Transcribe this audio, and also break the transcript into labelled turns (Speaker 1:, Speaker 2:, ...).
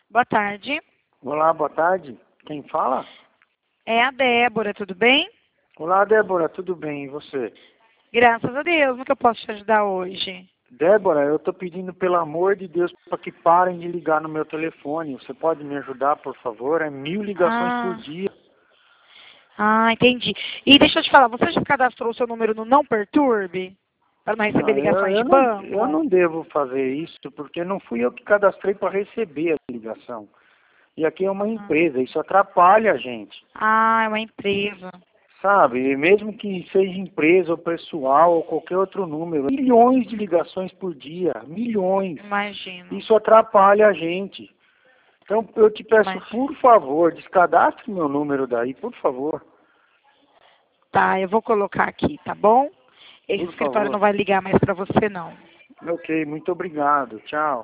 Speaker 1: Boa tarde.
Speaker 2: Olá, boa tarde. Quem fala?
Speaker 1: É a Débora, tudo bem?
Speaker 2: Olá, Débora, tudo bem? E você?
Speaker 1: Graças a Deus, como que eu posso te ajudar hoje?
Speaker 2: Débora, eu estou pedindo pelo amor de Deus para que parem de ligar no meu telefone. Você pode me ajudar, por favor? É 1000 ligações por
Speaker 1: Ah,
Speaker 2: dia.
Speaker 1: entendi. E deixa eu te falar, você já cadastrou o seu número no Não Perturbe? Para não receber
Speaker 2: Não, eu,
Speaker 1: ligações de
Speaker 2: eu não, eu
Speaker 1: banco?
Speaker 2: não devo fazer isso, porque não fui eu que cadastrei para receber a ligação. E aqui é uma
Speaker 1: Ah,
Speaker 2: empresa, isso atrapalha a gente.
Speaker 1: é uma empresa.
Speaker 2: Sabe, e mesmo que seja empresa ou pessoal ou qualquer outro número, milhões de ligações por dia, milhões.
Speaker 1: Imagino,
Speaker 2: Isso atrapalha a gente. Então eu te peço,
Speaker 1: imagino.
Speaker 2: por favor, descadastre meu número daí, por favor.
Speaker 1: Tá, eu vou colocar aqui, tá bom? Esse
Speaker 2: Por
Speaker 1: escritório
Speaker 2: favor.
Speaker 1: não vai ligar mais para você, não.
Speaker 2: Ok, muito obrigado. Tchau.